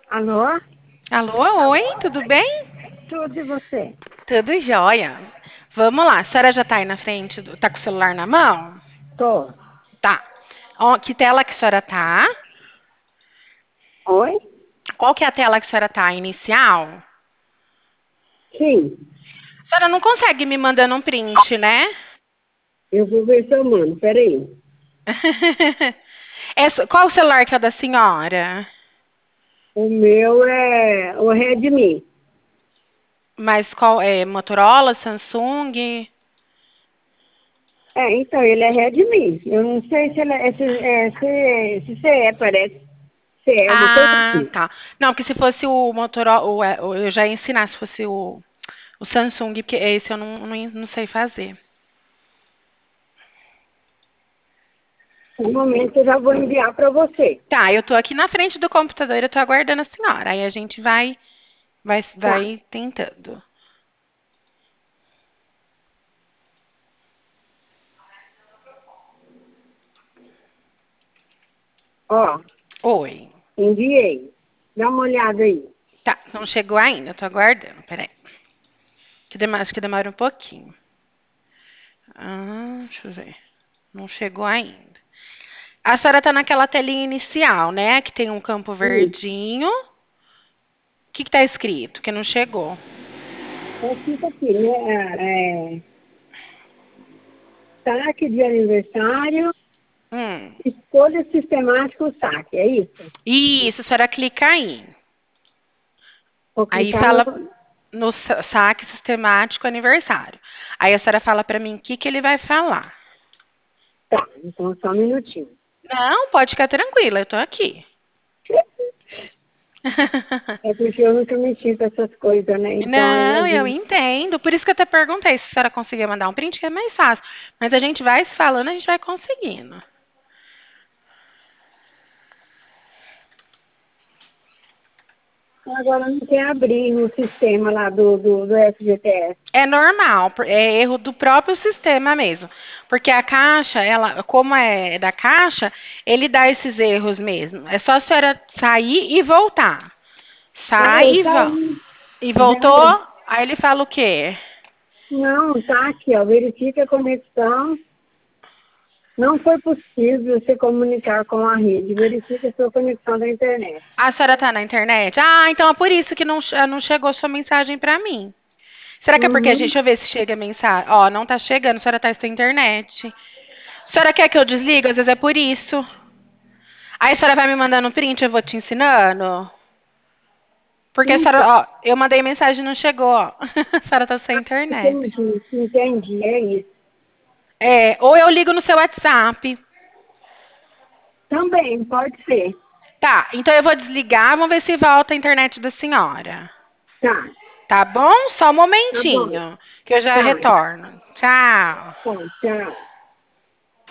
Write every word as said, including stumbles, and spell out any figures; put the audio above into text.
Alô? Alô, oi, tudo bem? Tudo e você? Tudo jóia. Vamos lá, a senhora já tá aí na frente, do, tá com o celular na mão? Tô. Tá. Ó, que tela que a senhora tá? Oi? Qual que é a tela que a senhora tá? Inicial? Sim. A senhora não consegue me mandando um print, né? Eu vou ver se eu mando. Peraí. Essa- qual o celular que é da senhora? O meu é o Redmi. Mas qual é? Motorola, Samsung? É, então, ele é Redmi. Eu não sei se ele é, se, é, se, se, se é, parece. Se é uma coisa Ah, assim. tá. Não, porque se fosse o Motorola, o- é, o- eu já ia ensinar se fosse o, o Samsung, porque esse eu não, não, não sei fazer. No momento eu já vou enviar para você. Tá, eu tô aqui na frente do computador, eu tô aguardando a senhora. Aí a gente vai, vai, Tá. vai tentando. Ó, Oi. enviei. Dá uma olhada aí. Tá, não chegou ainda, eu tô aguardando. Peraí. Que demora, acho que demora um pouquinho. Ah, deixa eu ver. Não chegou ainda. A senhora tá naquela telinha inicial, né? Que tem um campo Isso. verdinho. O que que tá escrito? Que não chegou. É fica aqui, né? É, saque de aniversário, Hum. escolha sistemática o saque, é isso? Isso, a senhora clica aí. Vou Aí clicar no. fala no sa- saque sistemático aniversário. Aí a senhora fala pra mim o que que ele vai falar. Tá, então só um minutinho. Não, pode ficar tranquila, eu tô aqui. É porque eu nunca mexi com essas coisas, né? Então aí Não, às eu vezes. entendo. Por isso que eu até perguntei se a senhora conseguia mandar um print, que é mais fácil. Mas a gente vai se falando, a gente vai conseguindo. Agora não quer abrir no sistema lá do, do, do F G T S. É normal, por- é erro do próprio sistema mesmo. Porque a caixa, ela, como é da caixa, ele dá esses erros mesmo. É só a senhora sair e voltar. Ah, Sai eu e, vo saí. e Já. voltou, aí ele fala o quê? Não, tá aqui, ó. Verifique a conexão. Não foi possível se comunicar com a rede. Verifique a sua conexão da internet. A senhora tá na internet? Ah, então é por isso que não, che- não chegou sua mensagem pra mim. Será que é porque a gente. Uhum. Deixa eu ver se chega a mensagem. Ó, não tá chegando, a senhora tá sem internet. A senhora quer que eu desligue? Às vezes é por isso. Aí a senhora vai me mandando um print, eu vou te ensinando? Porque a senhora, Então, ó, eu mandei mensagem e não chegou, ó. A senhora tá sem internet. entendi, entendi, é isso. É, ou eu ligo no seu WhatsApp. Também, pode ser. Tá, então eu vou desligar, vamos ver se volta a internet da senhora. Tá, Tá bom? Só um tá bom. momentinho, que eu já Tá, retorno. Tchau. tá, tchau.